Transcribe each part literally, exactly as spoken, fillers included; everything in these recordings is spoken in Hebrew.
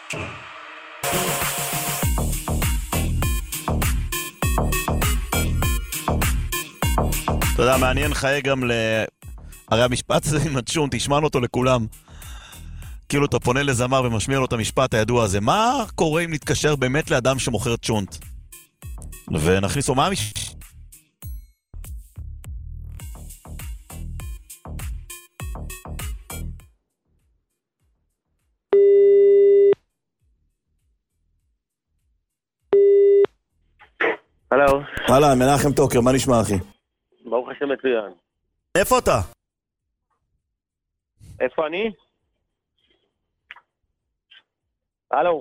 אתה יודע, מעניין חיי גם ל... הרי המשפט זה עם הצ'ון, תשמענו אותו לכולם. כאילו אתה פונה לזמר ומשמיע לו את המשפט הידוע הזה. מה קורה אם נתקשר באמת לאדם שמוכר צ'ונט? ונכניסו מה המשפט? הלו. הלאה, מנחם טוקר, מה נשמע אחי? ברוך השם מצוין. איפה אתה? איפה אני? הלו.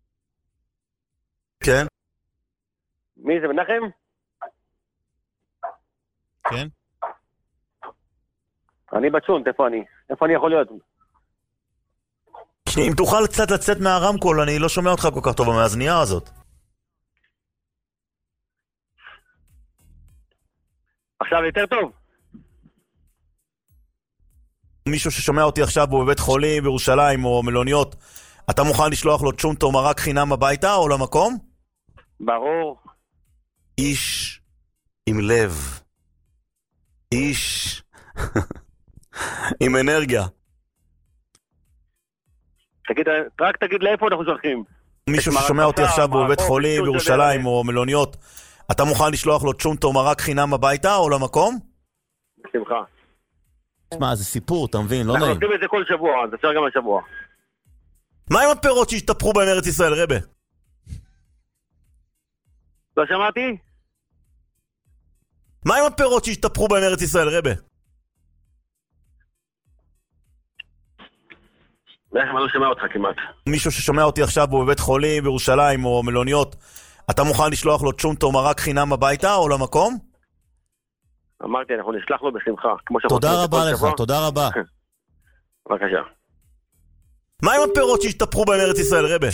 כן. מי זה, מנחם? כן. אני בצ'ונט, איפה אני? איפה אני יכול להיות? אם תוכל קצת לצאת מהרמקול, אני לא שומע אותך כל כך טוב במאזנייה הזאת. עכשיו יותר טוב? מישהו ששומע אותי עכשיו הוא בבית חולים בירושלים או מלוניות, אתה מוכן לשלוח לו צ'ונט או מרק חינם הביתה או למקום? ברור. איש עם לב, איש עם אנרגיה. תגיד, רק תגיד לאיפה אנחנו שולחים. מישהו ששומע אותי עכשיו הוא בבית חולים בירושלים או מלוניות, אתה מוכן לשלוח לו צ'ונט או מרק חינם הביתה או למקום? בשמחה. תשמע, זה סיפור, אתה מבין, לא נעים. אנחנו עושים את זה כל שבוע, אז אפשר גם השבוע. מה עם הפירות שהשתפרו בהם ארץ ישראל, רבה? לא שמעתי? מה עם הפירות שהשתפרו בהם ארץ ישראל, רבה? איך, אני לא שומע אותך כמעט. מישהו ששומע אותי עכשיו הוא בבית חולים בירושלים או מלוניות, אתה מוכן לשלוח לו צ'ונט או מרק חינם הביתה או למקום? אמרתי, אנחנו נשלח לו בשמחה. תודה רבה לך, תודה רבה. בבקשה. מה עם הפירות שהשתפרו בהם ארץ ישראל, רבה?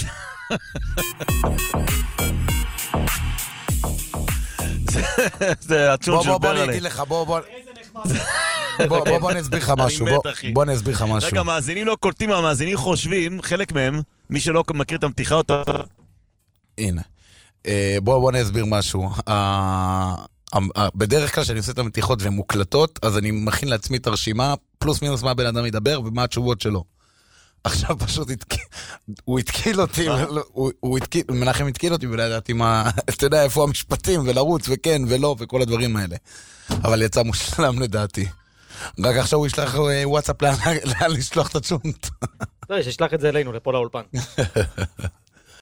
זה הצ'ון של ברלי. בוא בוא נגיד לך, בוא בוא בוא בוא נסביר לך משהו, בוא נסביר לך משהו. רגע, מאזינים לא קולטים, המאזינים חושבים, חלק מהם, מי שלא מכיר את המתיחה אותה. הנה, בוא בוא נסביר משהו. בדרך כלל שאני עושה את המתיחות והן מוקלטות, אז אני מכין לעצמי את הרשימה, פלוס מינוס מה הבן אדם ידבר ומה התשובות שלו. עכשיו פשוט הוא התקיל אותי, מנחם התקיל אותי ולא ידעתי מה, אתה יודע איפה המשפטים ולרוץ וכן ולא וכל הדברים האלה. אבל יצא מושלם לדעתי. רק עכשיו הוא ישלח וואטסאפ לאן לשלוח את הצ'ונט. לא, שישלח את זה אלינו, לפה לאולפן.